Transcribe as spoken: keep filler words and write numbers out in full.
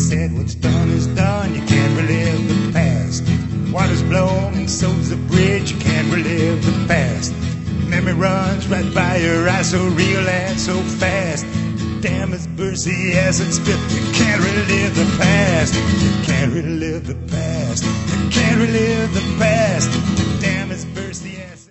said what's done is done, you can't relive the past. Water's blown and so's the bridge, you can't relive the past. Memory runs right by your eyes, so real and so fast. Damn, it's burst the acid spit, you can't relive the past. You can't relive the past, you can't relive the past.